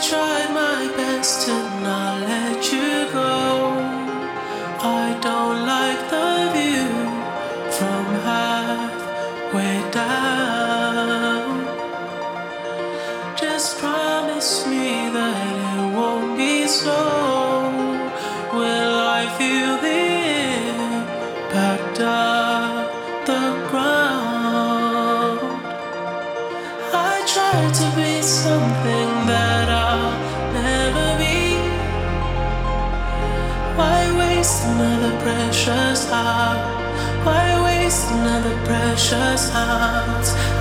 tried my best to not let you go. I don't like the view from halfway down. Just promise me that it won't be so. Will I feel the impact of the ground? I tried to be something that I'll never be. Why waste another precious heart? Why waste another precious heart?